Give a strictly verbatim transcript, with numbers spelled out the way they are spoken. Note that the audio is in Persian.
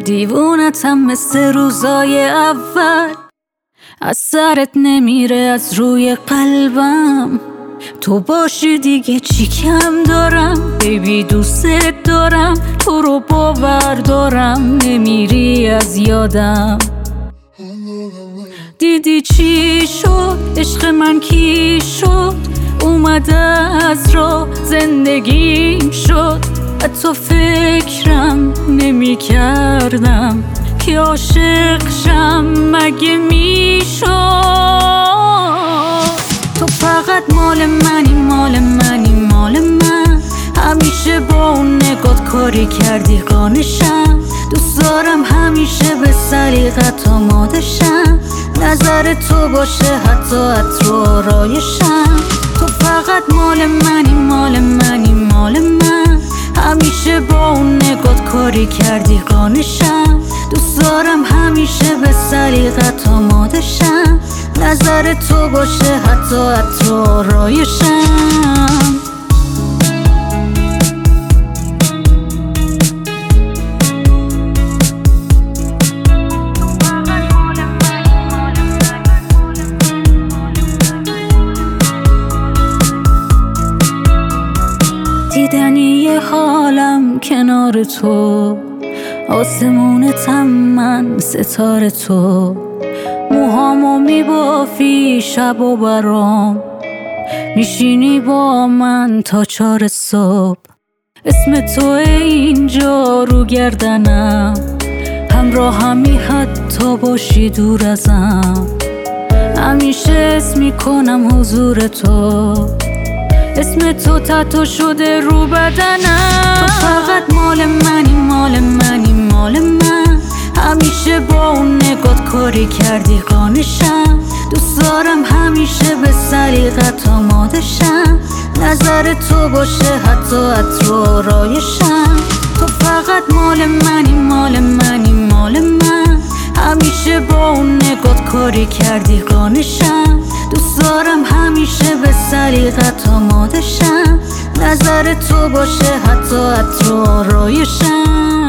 دیوونتم مثل روزای اول، از سرت نمیره از روی قلبم. تو باشی دیگه چی کم دارم، بیبی دوست دارم، تو رو باور دارم، نمیری از یادم. دیدی چی شد عشق من کی شد، اومده از راه زندگیم شد. حتی فکرم نمی کردم که عاشق شم مگه می شد. تو فقط مال منی مال منی مال من، همیشه با اون نگات کاری کردی قانشم. دوست دارم همیشه به سلیقت آماده شم، نظر تو باشه حتی عطر و آرایشم. تو فقط مال منی مال منی مال من، همیشه با اون نگات کاری کردی قانشم. دوست دارم همیشه به سلیقت آماده شم، نظر تو باشه حتی عطر و آرایشم. دیدنی حالم کنار تو، آسمونتم من ستاره تو. موهامو میبافی شب و برام، میشینی با من تا چار صبح. اسم تو اینجا رو گردنم، همراهمی حتی باشی دور ازم. همیشه اسم میکنم حضور تو، اسم تو تتو شده رو بدنم. تو فقط مال منی مال منی مال من، همیشه با اون نگات کاری کردی قانشم. دوست دارم همیشه به سلیقت آماده شم، نظر تو باشه حتی عطر و آرایشم. تو فقط مال منی مال منی مال من، همیشه با اون نگات کاری کردی قانشم. دوست دارم همیشه به سلیقت آماده شم، نظر تو باشه حتی عطر و آرایشم.